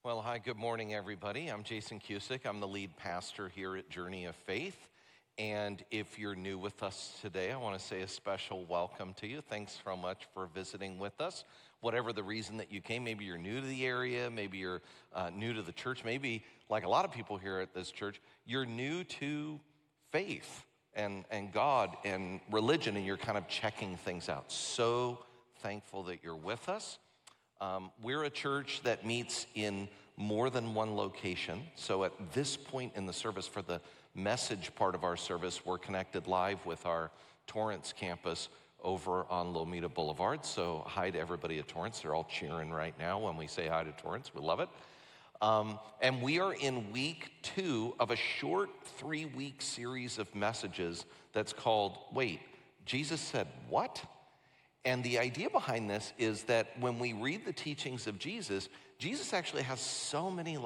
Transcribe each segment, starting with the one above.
Well, hi, good morning, everybody. I'm Jason Cusick. I'm the lead pastor here at Journey of Faith. And if you're new with us today, I want to say a special welcome to you. Thanks so much for visiting with us. Whatever the reason that you came, maybe you're new to the area, maybe you're new to the church, maybe like a lot of people here at this church, you're new to faith and God and religion, and you're kind of checking things out. So thankful that you're with us. We're a church that meets in more than one location. So at this point in the service, for the message part of our service, we're connected live with our Torrance campus over on Lomita Boulevard. So hi to everybody at Torrance. They're all cheering right now when we say hi to Torrance. We love it. And we are in week 2 of a short 3-week series of messages that's called, Wait, Jesus Said What? And the idea behind this is that when we read the teachings of Jesus, Jesus actually has so many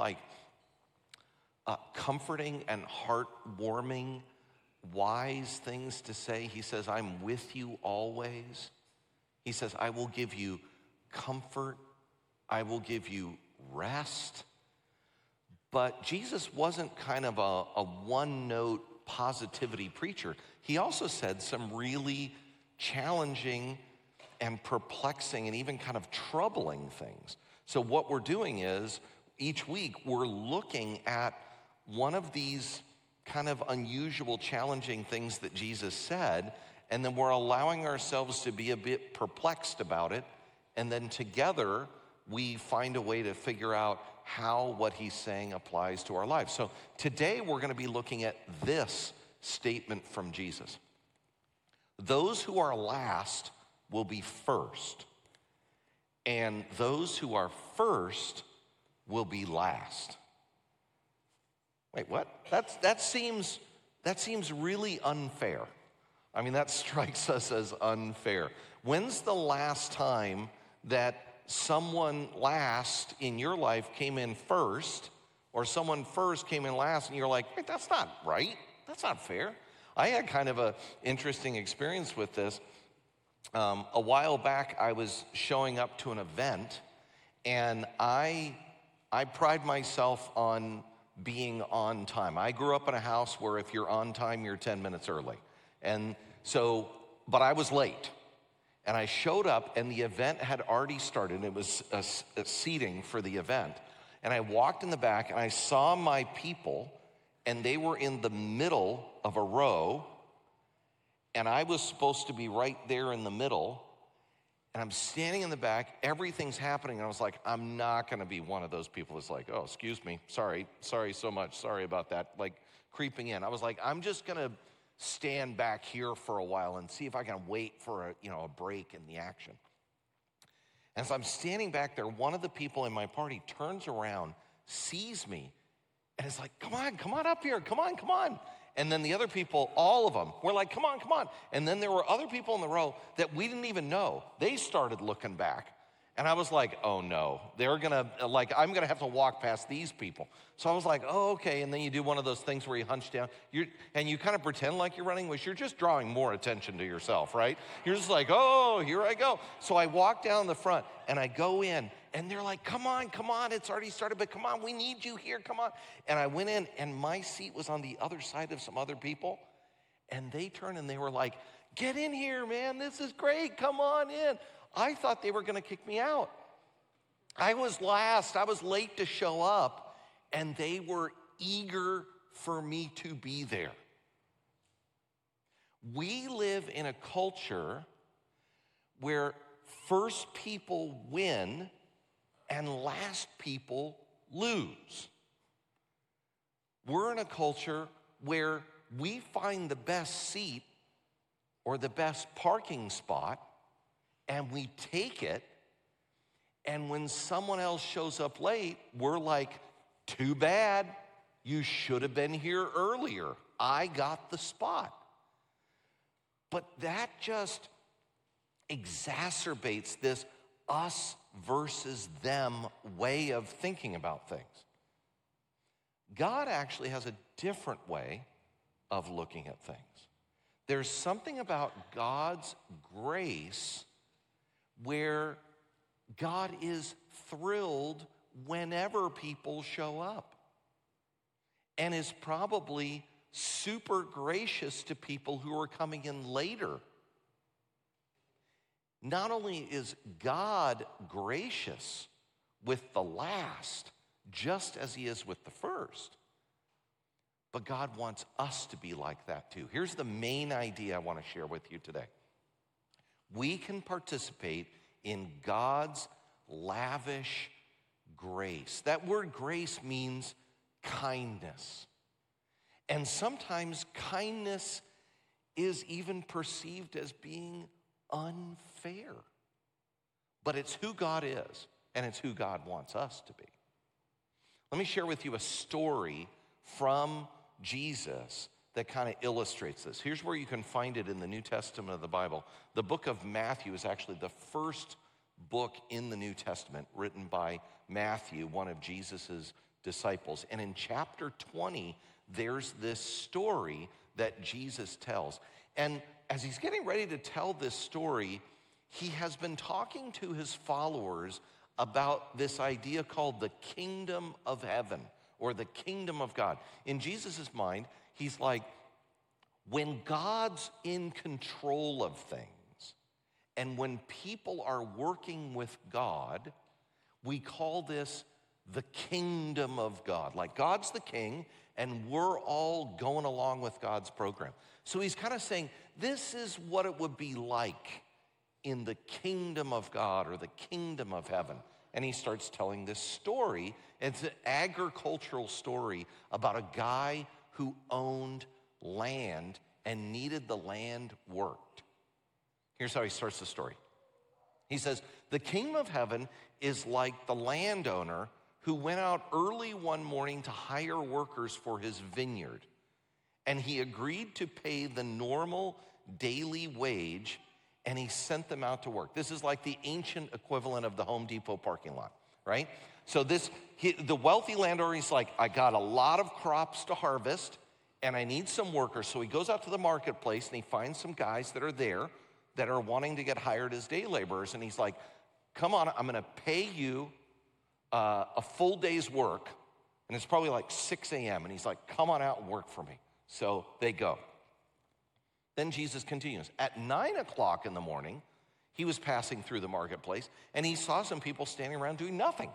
comforting and heartwarming, wise things to say. He says, I'm with you always. He says, I will give you comfort. I will give you rest. But Jesus wasn't kind of a one-note positivity preacher. He also said some really challenging and perplexing and even kind of troubling things. So what we're doing is each week we're looking at one of these kind of unusual, challenging things that Jesus said, and then we're allowing ourselves to be a bit perplexed about it, and then together we find a way to figure out how what he's saying applies to our lives. So today we're going to be looking at this statement from Jesus. Those who are last will be first, and those who are first will be last. Wait, what? That seems really unfair. I mean, that strikes us as unfair. When's the last time that someone last in your life came in first, or someone first came in last, and you're like, wait, that's not right. That's not fair. I had kind of an interesting experience with this. A while back, I was showing up to an event, and I pride myself on being on time. I grew up in a house where if you're on time, you're 10 minutes early. And so, but I was late. And I showed up, and the event had already started. It was a seating for the event. And I walked in the back, and I saw my people, and they were in the middle of a row, and I was supposed to be right there in the middle, and I'm standing in the back, everything's happening, and I was like, I'm not gonna be one of those people that's like, oh, excuse me, sorry so much, sorry about that, like creeping in. I was like, I'm just gonna stand back here for a while and see if I can wait for a break in the action. And as I'm standing back there, one of the people in my party turns around, sees me, and is like, come on up here, come on. And then the other people, all of them, were like, come on. And then there were other people in the row that we didn't even know. They started looking back. And I was like, oh no, I'm gonna have to walk past these people. So I was like, oh, okay. And then you do one of those things where you hunch down, and you kind of pretend like you're running, which you're just drawing more attention to yourself, right? You're just like, oh, here I go. So I walk down the front, and I go in, and they're like, come on, it's already started, but come on, we need you here, come on. And I went in, and my seat was on the other side of some other people, and they turned and they were like, get in here, man, this is great, come on in. I thought they were gonna kick me out. I was last, I was late to show up, and they were eager for me to be there. We live in a culture where first people win and last people lose. We're in a culture where we find the best seat or the best parking spot, and we take it, and when someone else shows up late, we're like, too bad, you should have been here earlier. I got the spot. But that just exacerbates this us versus them way of thinking about things. God actually has a different way of looking at things. There's something about God's grace where God is thrilled whenever people show up, and is probably super gracious to people who are coming in later. Not only is God gracious with the last, just as he is with the first, but God wants us to be like that too. Here's the main idea I want to share with you today. We can participate in God's lavish grace. That word grace means kindness. And sometimes kindness is even perceived as being unfair. But it's who God is, and it's who God wants us to be. Let me share with you a story from Jesus that kind of illustrates this. Here's where you can find it in the New Testament of the Bible. The book of Matthew is actually the first book in the New Testament written by Matthew, one of Jesus's disciples. And in chapter 20, there's this story that Jesus tells. And as he's getting ready to tell this story, he has been talking to his followers about this idea called the kingdom of heaven or the kingdom of God. In Jesus' mind, he's like, when God's in control of things and when people are working with God, we call this the kingdom of God. Like God's the king and we're all going along with God's program. So he's kind of saying, this is what it would be like in the kingdom of God or the kingdom of heaven. And he starts telling this story. It's an agricultural story about a guy who owned land and needed the land worked. Here's how he starts the story. He says, the kingdom of heaven is like the landowner who went out early one morning to hire workers for his vineyard. And he agreed to pay the normal daily wage, and he sent them out to work. This is like the ancient equivalent of the Home Depot parking lot, right? So the wealthy landowner, he's like, I got a lot of crops to harvest, and I need some workers. So he goes out to the marketplace, and he finds some guys that are there that are wanting to get hired as day laborers. And he's like, come on, I'm going to pay you a full day's work. And it's probably like 6 a.m. And he's like, come on out and work for me. So they go. Then Jesus continues. At 9 o'clock in the morning, he was passing through the marketplace, and he saw some people standing around doing nothing.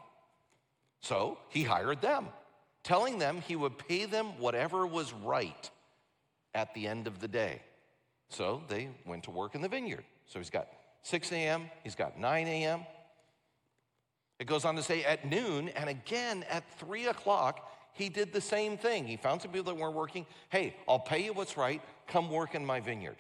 So he hired them, telling them he would pay them whatever was right at the end of the day. So they went to work in the vineyard. So he's got 6 a.m., he's got 9 a.m. It goes on to say at noon, and again at 3 o'clock, he did the same thing. He found some people that weren't working. Hey, I'll pay you what's right. Come work in my vineyard.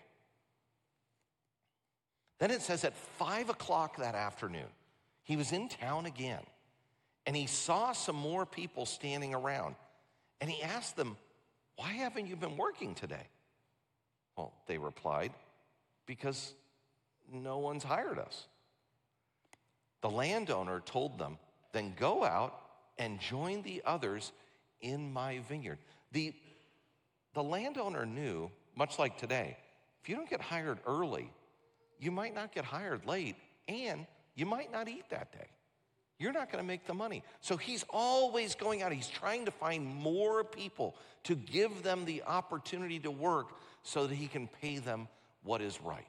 Then it says at 5 o'clock that afternoon, he was in town again, and he saw some more people standing around. And he asked them, why haven't you been working today? Well, they replied, because no one's hired us. The landowner told them, then go out and join the others in my vineyard. The landowner knew, much like today, if you don't get hired early, you might not get hired late, and you might not eat that day. You're not going to make the money. So he's always going out. He's trying to find more people to give them the opportunity to work so that he can pay them what is right.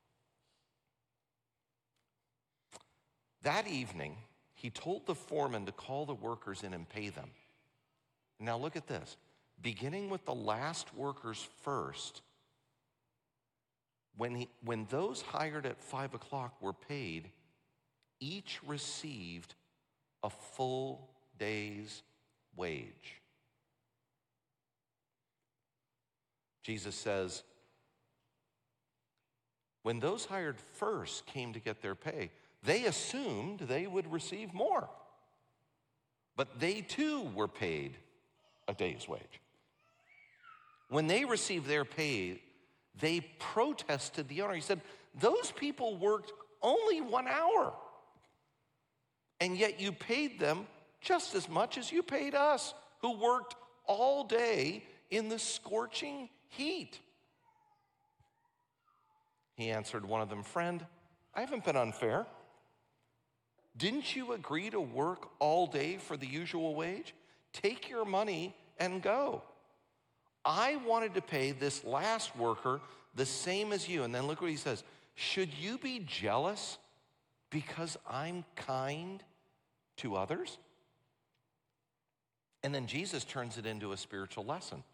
That evening, he told the foreman to call the workers in and pay them. Now look at this. Beginning with the last workers first, when those hired at 5 o'clock were paid, each received a full day's wage. Jesus says, when those hired first came to get their pay, they assumed they would receive more. But they too were paid a day's wage. When they received their pay, they protested the owner. He said, those people worked only 1 hour, and yet you paid them just as much as you paid us, who worked all day in the scorching heat. He answered one of them, friend, I haven't been unfair. Didn't you agree to work all day for the usual wage? Take your money and go. I wanted to pay this last worker the same as you." And then look what he says. "Should you be jealous because I'm kind to others?" And then Jesus turns it into a spiritual lesson.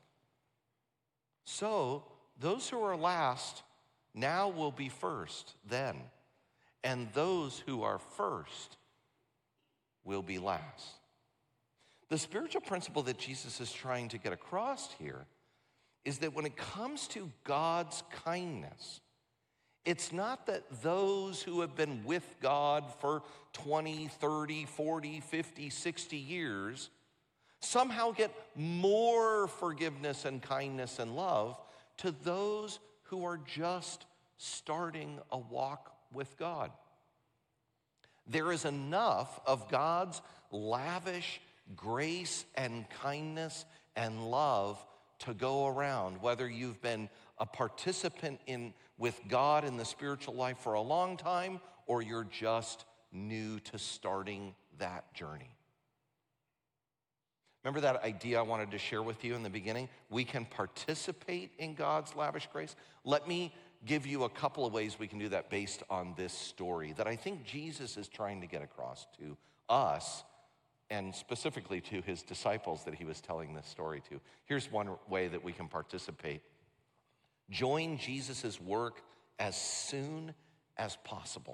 "So those who are last now will be first then, and those who are first will be last." The spiritual principle that Jesus is trying to get across here is that when it comes to God's kindness, it's not that those who have been with God for 20, 30, 40, 50, 60 years somehow get more forgiveness and kindness and love to those who are just starting a walk with God. There is enough of God's lavish grace and kindness and love to go around, whether you've been a participant with God in the spiritual life for a long time or you're just new to starting that journey. Remember that idea I wanted to share with you in the beginning? We can participate in God's lavish grace. Let me give you a couple of ways we can do that based on this story that I think Jesus is trying to get across to us and specifically to his disciples that he was telling this story to. Here's one way that we can participate. Join Jesus' work as soon as possible.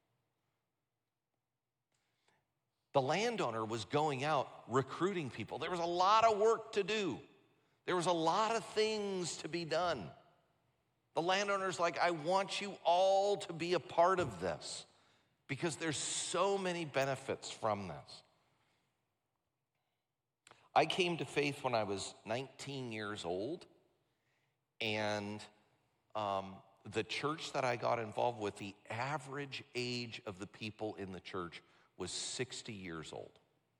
The landowner was going out recruiting people. There was a lot of work to do. There was a lot of things to be done. The landowner's like, "I want you all to be a part of this because there's so many benefits from this." I came to faith when I was 19 years old, and the church that I got involved with, the average age of the people in the church was 60 years old.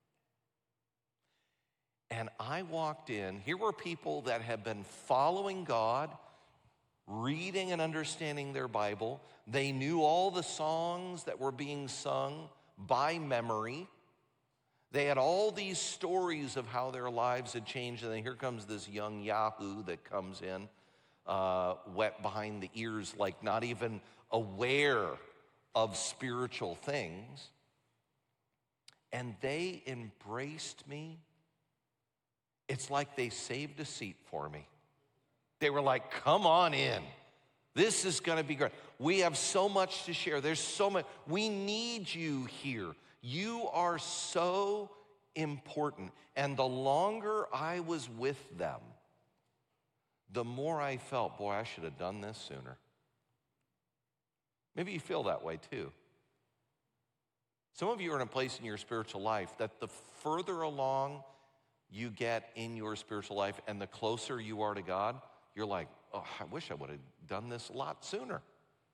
And I walked in, here were people that had been following God, reading and understanding their Bible. They knew all the songs that were being sung by memory. They had all these stories of how their lives had changed, and then here comes this young yahoo that comes in, wet behind the ears, like not even aware of spiritual things. And they embraced me. It's like they saved a seat for me. They were like, "Come on in. This is gonna be great. We have so much to share. There's so much. We need you here. You are so important." And the longer I was with them, the more I felt, boy, I should have done this sooner. Maybe you feel that way too. Some of you are in a place in your spiritual life that the further along you get in your spiritual life and the closer you are to God, you're like, "Oh, I wish I would have done this a lot sooner."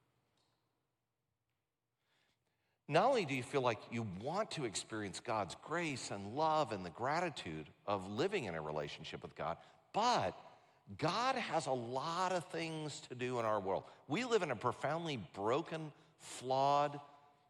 Not only do you feel like you want to experience God's grace and love and the gratitude of living in a relationship with God, but God has a lot of things to do in our world. We live in a profoundly broken, flawed,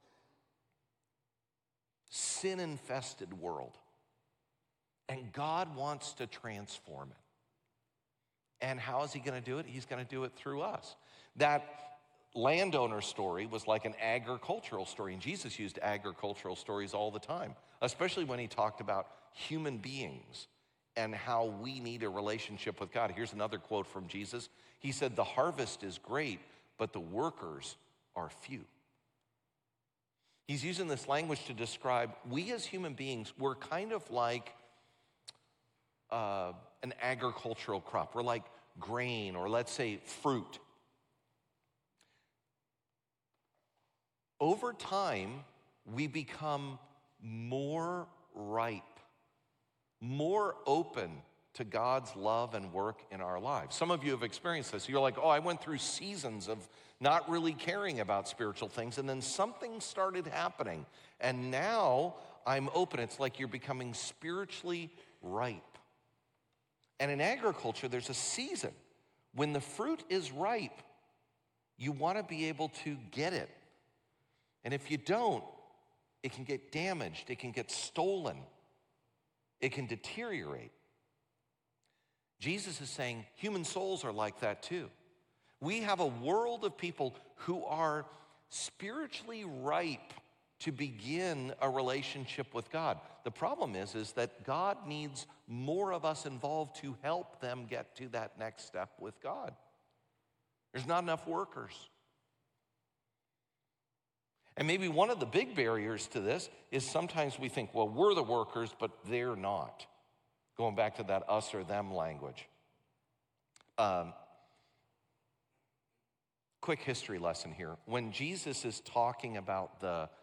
sin-infested world. And God wants to transform it. And how is he going to do it? He's going to do it through us. That landowner story was like an agricultural story, and Jesus used agricultural stories all the time, especially when he talked about human beings and how we need a relationship with God. Here's another quote from Jesus. He said, "The harvest is great, but the workers are few." He's using this language to describe we as human beings, we're kind of like an agricultural crop. We're like grain, or let's say fruit. Over time, we become more ripe, more open to God's love and work in our lives. Some of you have experienced this. You're like, "Oh, I went through seasons of not really caring about spiritual things, and then something started happening, and now I'm open." It's like you're becoming spiritually ripe. And in agriculture, there's a season. When the fruit is ripe, you want to be able to get it. And if you don't, It can get damaged. It can get stolen. It can deteriorate. Jesus is saying human souls are like that too. We have a world of people who are spiritually ripe to begin a relationship with God. The problem is that God needs more of us involved to help them get to that next step with God. There's not enough workers. And maybe one of the big barriers to this is sometimes we think, well, we're the workers, but they're not. Going back to that us or them language. Quick history lesson here. When Jesus is talking about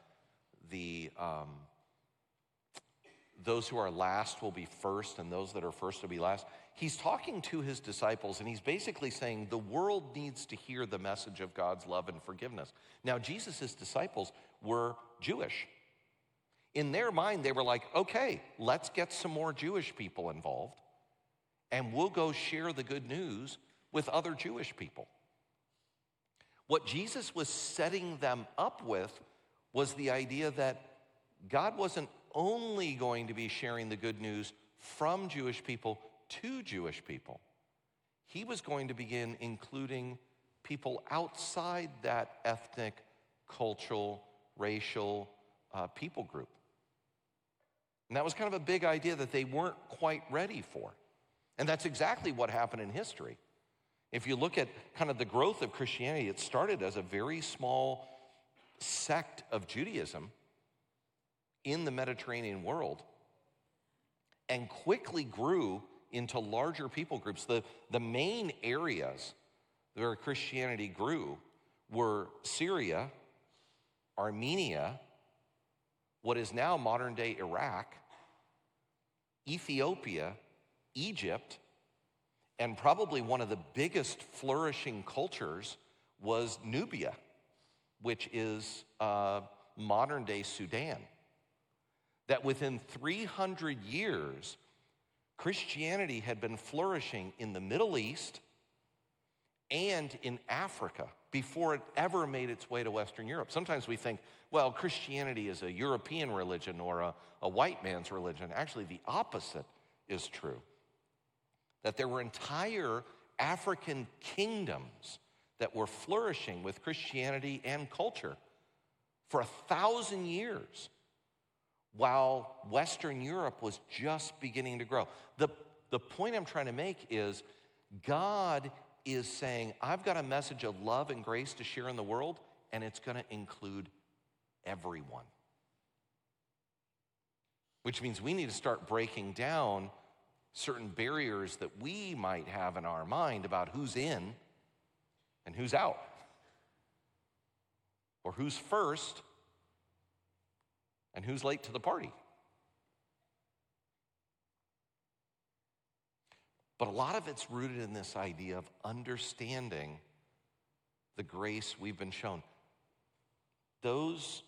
those who are last will be first and those that are first will be last, he's talking to his disciples and he's basically saying the world needs to hear the message of God's love and forgiveness. Now, Jesus' disciples were Jewish. In their mind, they were like, okay, let's get some more Jewish people involved and we'll go share the good news with other Jewish people. What Jesus was setting them up with was the idea that God wasn't only going to be sharing the good news from Jewish people to Jewish people. He was going to begin including people outside that ethnic, cultural, racial people group. And that was kind of a big idea that they weren't quite ready for. And that's exactly what happened in history. If you look at kind of the growth of Christianity, it started as a very small sect of Judaism in the Mediterranean world and quickly grew into larger people groups. The main areas where Christianity grew were Syria, Armenia, what is now modern-day Iraq, Ethiopia, Egypt, and probably one of the biggest flourishing cultures was Nubia, which is modern-day Sudan. That within 300 years, Christianity had been flourishing in the Middle East and in Africa before it ever made its way to Western Europe. Sometimes we think, well, Christianity is a European religion or a white man's religion. Actually, the opposite is true. That there were entire African kingdoms that were flourishing with Christianity and culture for 1,000 years while Western Europe was just beginning to grow. The point I'm trying to make is God is saying, I've got a message of love and grace to share in the world, and it's going to include everyone. Which means we need to start breaking down certain barriers that we might have in our mind about who's in and who's out, or who's first and who's late to the party. But a lot of it's rooted in this idea of understanding the grace we've been shown. Those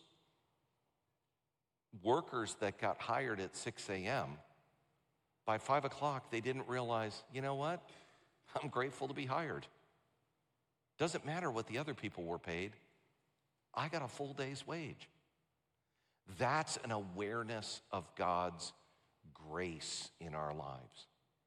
workers that got hired at 6 a.m., by 5 o'clock, they didn't realize, you know what? I'm grateful to be hired. Doesn't matter what the other people were paid. I got a full day's wage. That's an awareness of God's grace in our lives.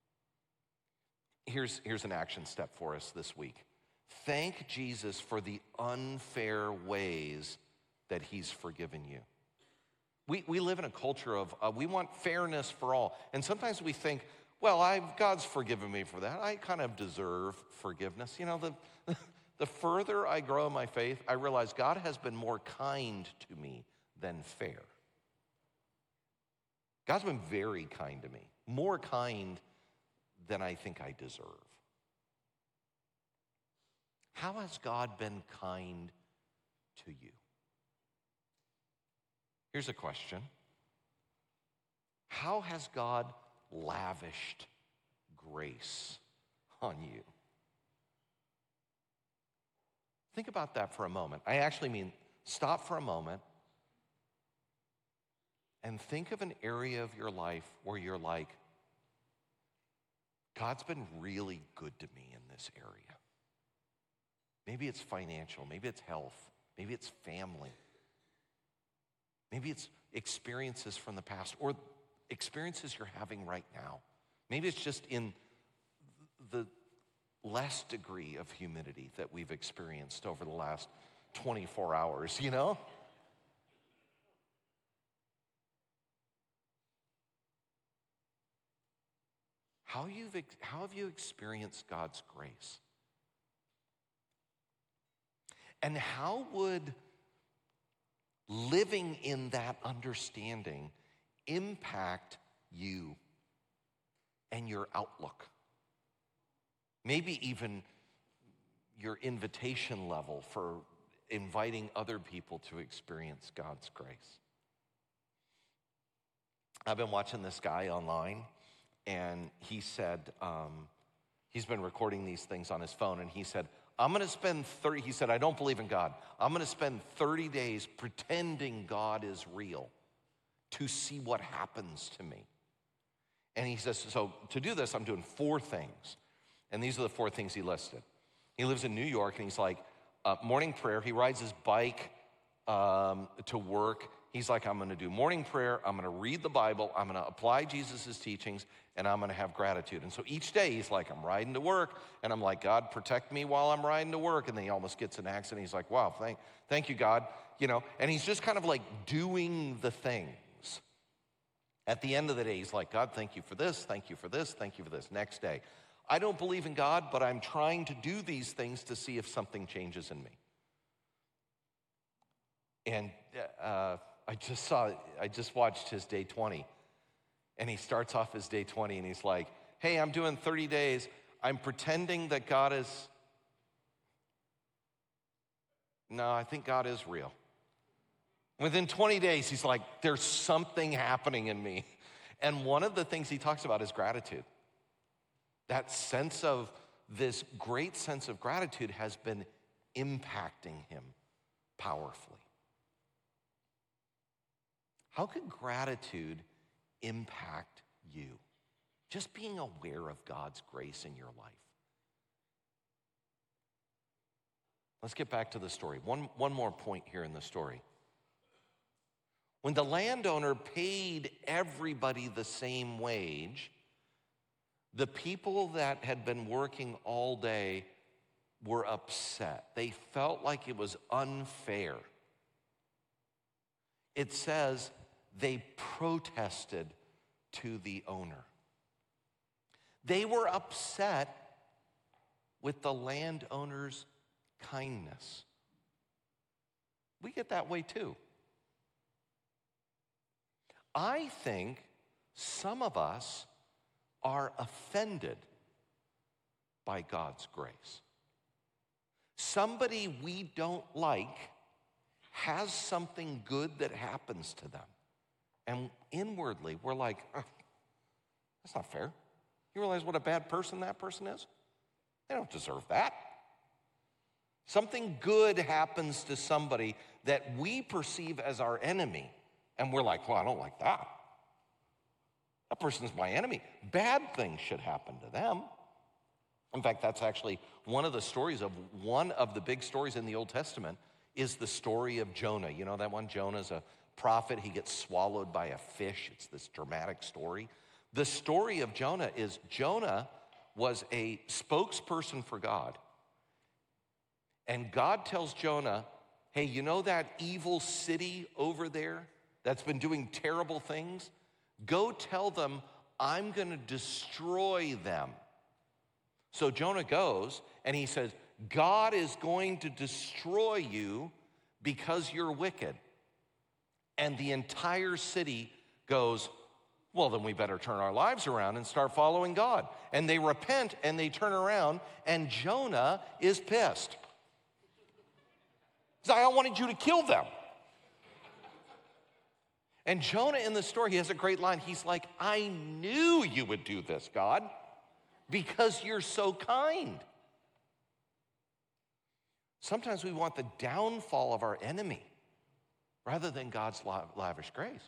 Here's an action step for us this week. Thank Jesus for the unfair ways that he's forgiven you. We live in a culture of, we want fairness for all. And sometimes we think, well, God's forgiven me for that. I kind of deserve forgiveness. You know, the further I grow in my faith, I realize God has been more kind to me than fair. God's been very kind to me, more kind than I think I deserve. How has God been kind to you? Here's a question. How has God lavished grace on you? Think about that for a moment. I actually mean stop for a moment and think of an area of your life where you're like, God's been really good to me in this area. Maybe it's financial, maybe it's health, maybe it's family. Maybe it's experiences from the past or experiences you're having right now. Maybe it's just in the less degree of humidity that we've experienced over the last 24 hours, you know? How have you experienced God's grace? And how would living in that understanding impact you and your outlook? Maybe even your invitation level for inviting other people to experience God's grace. I've been watching this guy online, and he said, he's been recording these things on his phone, and he said, he said, I don't believe in God. I'm gonna spend 30 days pretending God is real to see what happens to me. And he says, so to do this, I'm doing 4 things. And these are the 4 things he listed. He lives in New York, and he's like, morning prayer. He rides his bike to work. He's like, I'm gonna do morning prayer, I'm gonna read the Bible, I'm gonna apply Jesus' teachings, and I'm gonna have gratitude. And so each day he's like, I'm riding to work, and I'm like, God, protect me while I'm riding to work. And then he almost gets in an accident. He's like, wow, thank you, God. You know, and he's just kind of like doing the things. At the end of the day, he's like, God, thank you for this, thank you for this, thank you for this. Next day, I don't believe in God, but I'm trying to do these things to see if something changes in me. And I just watched his day 20, and he starts off his day 20, and he's like, hey, I'm doing 30 days. I'm pretending that God is, no, I think God is real. Within 20 days, he's like, there's something happening in me. And one of the things he talks about is gratitude. That sense of, this great sense of gratitude has been impacting him powerfully. How could gratitude impact you? Just being aware of God's grace in your life. Let's get back to the story. One more point here in the story. When the landowner paid everybody the same wage, the people that had been working all day were upset. They felt like it was unfair. It says they protested to the owner. They were upset with the landowner's kindness. We get that way too. I think some of us are offended by God's grace. Somebody we don't like has something good that happens to them. And inwardly, we're like, that's not fair. You realize what a bad person that person is? They don't deserve that. Something good happens to somebody that we perceive as our enemy, and we're like, well, I don't like that. That person's my enemy. Bad things should happen to them. In fact, that's actually one of the big stories in the Old Testament is the story of Jonah. You know that one? Jonah's a prophet. He gets swallowed by a fish. It's this dramatic story. The story of Jonah is Jonah was a spokesperson for God. And God tells Jonah, hey, you know that evil city over there that's been doing terrible things? Go tell them I'm going to destroy them. So Jonah goes and he says, God is going to destroy you because you're wicked. And the entire city goes, well, then we better turn our lives around and start following God. And they repent and they turn around, and Jonah is pissed. He's like, I wanted you to kill them. And Jonah in the story, he has a great line. He's like, I knew you would do this, God, because you're so kind. Sometimes we want the downfall of our enemy rather than God's lavish grace.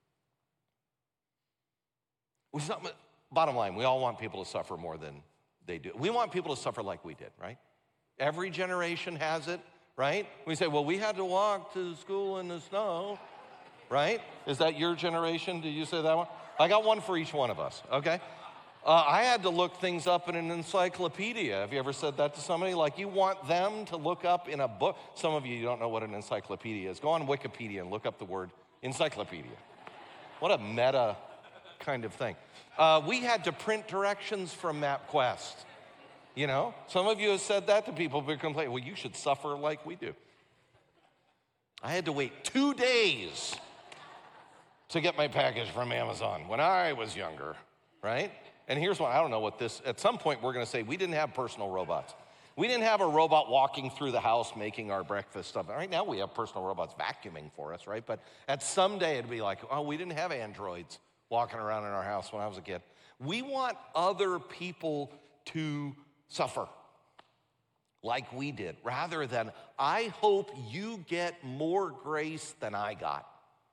Bottom line, we all want people to suffer more than they do. We want people to suffer like we did, right? Every generation has it, right? We say, well, we had to walk to school in the snow. right? Is that your generation? Did you say that one? I got one for each one of us, okay? I had to look things up in an encyclopedia. Have you ever said that to somebody? Like you want them to look up in a book. Some of you don't know what an encyclopedia is. Go on Wikipedia and look up the word encyclopedia. What a meta kind of thing. We had to print directions from MapQuest. You know, some of you have said that to people who complain, well, you should suffer like we do. I had to wait 2 days to get my package from Amazon when I was younger, right? And here's what, I don't know what this, at some point we're gonna say we didn't have personal robots. We didn't have a robot walking through the house making our breakfast stuff. Right now we have personal robots vacuuming for us, right? But at some day it'd be like, oh, we didn't have androids walking around in our house when I was a kid. We want other people to suffer like we did, rather than, I hope you get more grace than I got.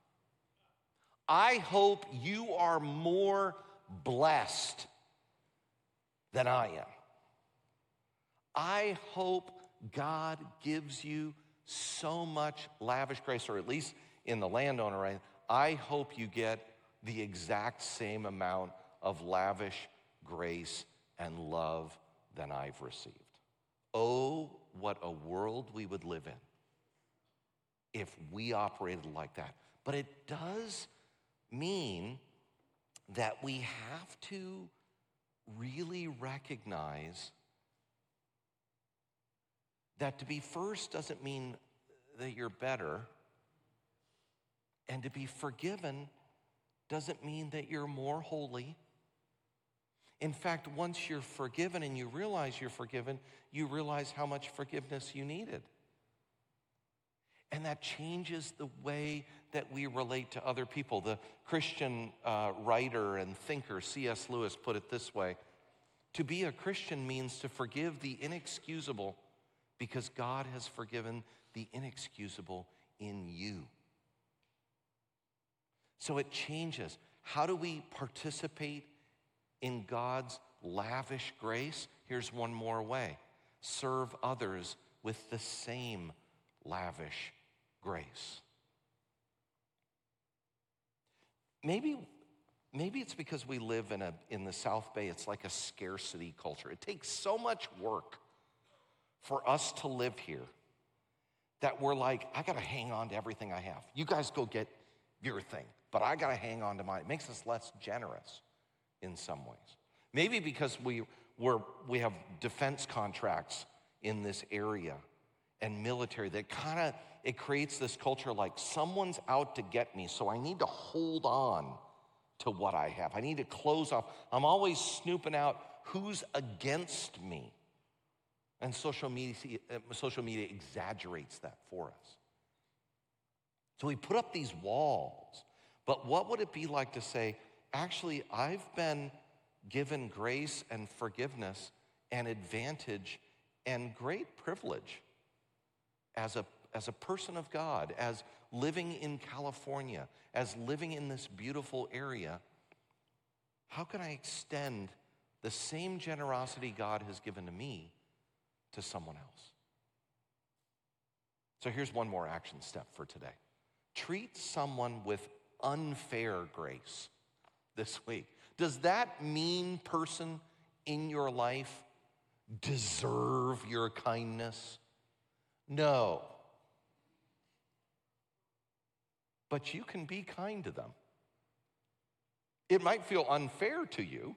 I hope you are more blessed than I am. I hope God gives you so much lavish grace, or at least in the landowner, right? I hope you get the exact same amount of lavish grace and love than I've received. Oh, what a world we would live in if we operated like that. But it does mean that we have to really recognize that to be first doesn't mean that you're better, and to be forgiven doesn't mean that you're more holy. In fact, once you're forgiven and you realize you're forgiven, you realize how much forgiveness you needed. And that changes the way that we relate to other people. The Christian writer and thinker C.S. Lewis put it this way: to be a Christian means to forgive the inexcusable because God has forgiven the inexcusable in you. So it changes. How do we participate in God's lavish grace? Here's one more way: serve others with the same lavish grace. Maybe it's because we live in the South Bay. It's like a scarcity culture. It takes so much work for us to live here that we're like, I gotta hang on to everything I have. You guys go get your thing, but I gotta hang on to mine. It makes us less generous in some ways. Maybe because we have defense contracts in this area and military that it creates this culture like someone's out to get me, so I need to hold on to what I have. I need to close off. I'm always snooping out who's against me. And social media exaggerates that for us. So we put up these walls. But what would it be like to say, actually, I've been given grace and forgiveness and advantage and great privilege as a person of God, as living in California, as living in this beautiful area. How can I extend the same generosity God has given to me to someone else? So here's one more action step for today. Treat someone with unfair grace this week. Does that mean person in your life deserve your kindness? No. But you can be kind to them. It might feel unfair to you,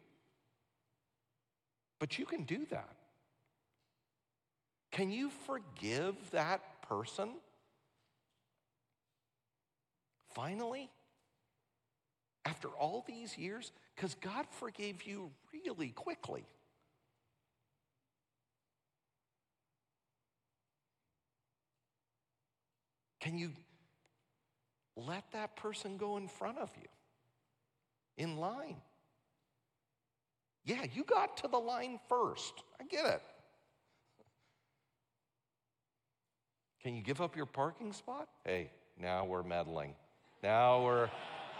but you can do that. Can you forgive that person? Finally? After all these years? Because God forgave you really quickly. Can you let that person go in front of you in line? Yeah, you got to the line first. I get it. Can you give up your parking spot? Hey, now we're meddling. Now we're...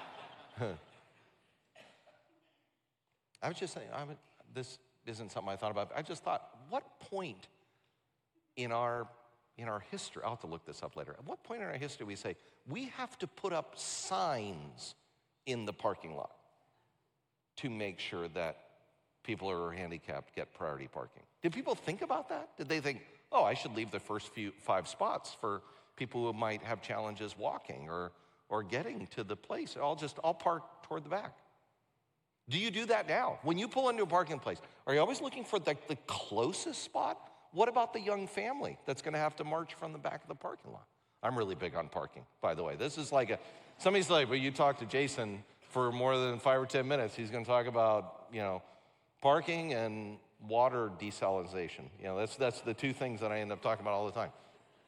I was just saying, this isn't something I thought about. I just thought, what point in our in our history, I'll have to look this up later. At what point in our history we say, we have to put up signs in the parking lot to make sure that people who are handicapped get priority parking? Did people think about that? Did they think, oh, I should leave the first 5 spots for people who might have challenges walking or getting to the place? I'll park toward the back. Do you do that now? When you pull into a parking place, are you always looking for the closest spot? What about the young family that's gonna have to march from the back of the parking lot? I'm really big on parking, by the way. This is somebody's like, well, you talk to Jason for more than 5 or 10 minutes, he's gonna talk about, parking and water desalination. That's the 2 things that I end up talking about all the time.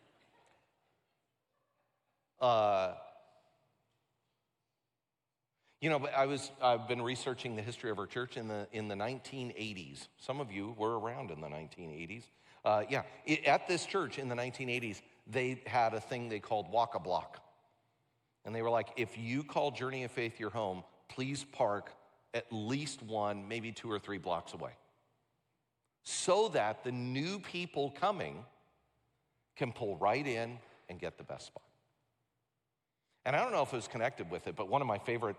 But I've been researching the history of our church in the 1980s. Some of you were around in the 1980s. At this church in the 1980s, they had a thing they called Walk a Block. And they were like, if you call Journey of Faith your home, please park at least 1, maybe 2 or 3 blocks away, so that the new people coming can pull right in and get the best spot. And I don't know if it was connected with it, but one of my favorite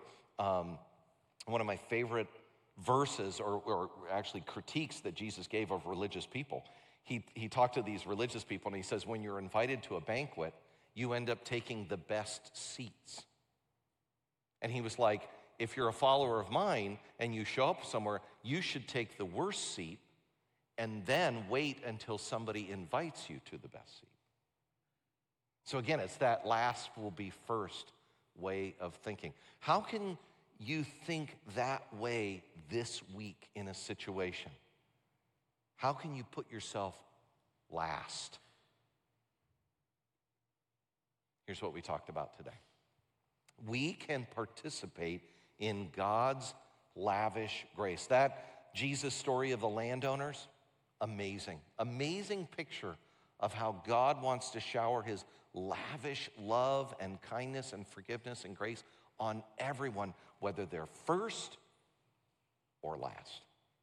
verses or actually critiques that Jesus gave of religious people, he talked to these religious people and he says, when you're invited to a banquet, you end up taking the best seats. And he was like, if you're a follower of mine and you show up somewhere, you should take the worst seat and then wait until somebody invites you to the best seat. So again, it's that last will be first way of thinking. How can you think that way this week in a situation? How can you put yourself last? Here's what we talked about today. We can participate in God's lavish grace. That Jesus story of the landowners, amazing. Amazing picture of how God wants to shower his lavish love and kindness and forgiveness and grace on everyone, whether they're first or last.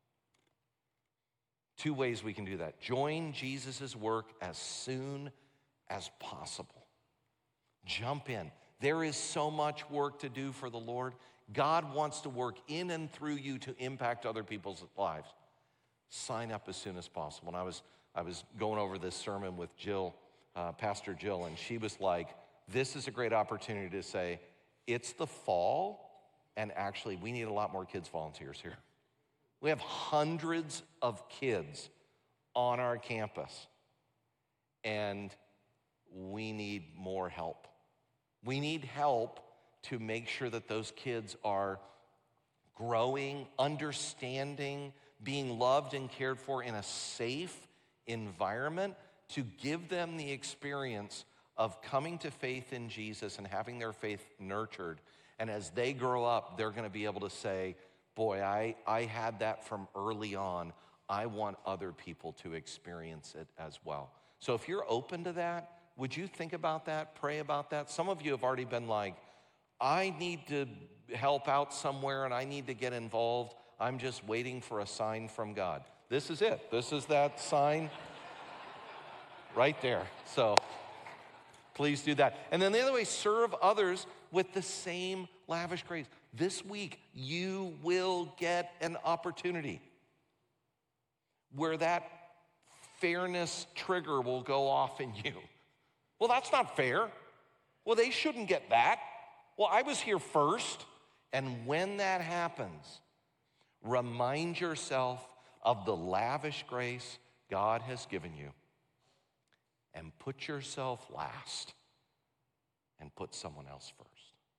2 ways we can do that. Join Jesus' work as soon as possible. Jump in. There is so much work to do for the Lord. God wants to work in and through you to impact other people's lives. Sign up as soon as possible. And I was going over this sermon with Jill, Pastor Jill, and she was like, this is a great opportunity to say, it's the fall, and actually we need a lot more kids volunteers here. We have hundreds of kids on our campus, and we need more help. We need help to make sure that those kids are growing, understanding, being loved and cared for in a safe environment, to give them the experience of coming to faith in Jesus and having their faith nurtured. And as they grow up, they're going to be able to say, boy, I had that from early on. I want other people to experience it as well. So if you're open to that, would you think about that, pray about that? Some of you have already been like, I need to help out somewhere and I need to get involved. I'm just waiting for a sign from God. This is it. This is that sign right there. So please do that. And then the other way, serve others with the same lavish grace. This week, you will get an opportunity where that fairness trigger will go off in you. Well, that's not fair. Well, they shouldn't get that. Well, I was here first. And when that happens, remind yourself of the lavish grace God has given you and put yourself last and put someone else first.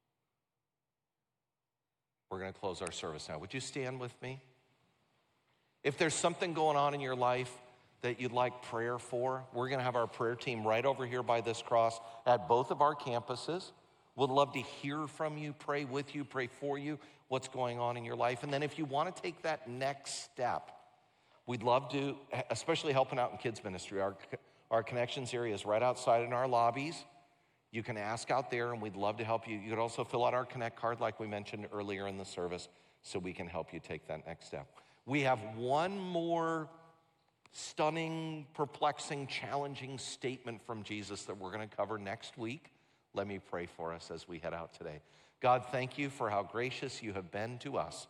We're going to close our service now. Would you stand with me? If there's something going on in your life that you'd like prayer for, we're going to have our prayer team right over here by this cross at both of our campuses. We'd love to hear from you, pray with you, pray for you, what's going on in your life. And then if you want to take that next step, we'd love to, especially helping out in kids ministry. Our connections area is right outside in our lobbies. You can ask out there, and we'd love to help you. You could also fill out our Connect card like we mentioned earlier in the service so we can help you take that next step. We have one more stunning, perplexing, challenging statement from Jesus that we're going to cover next week. Let me pray for us as we head out today. God, thank you for how gracious you have been to us.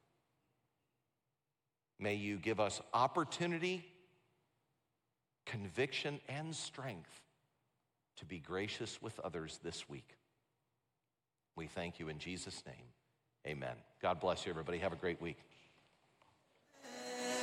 May you give us opportunity, conviction, and strength to be gracious with others this week. We thank you in Jesus' name. Amen. God bless you, everybody. Have a great week.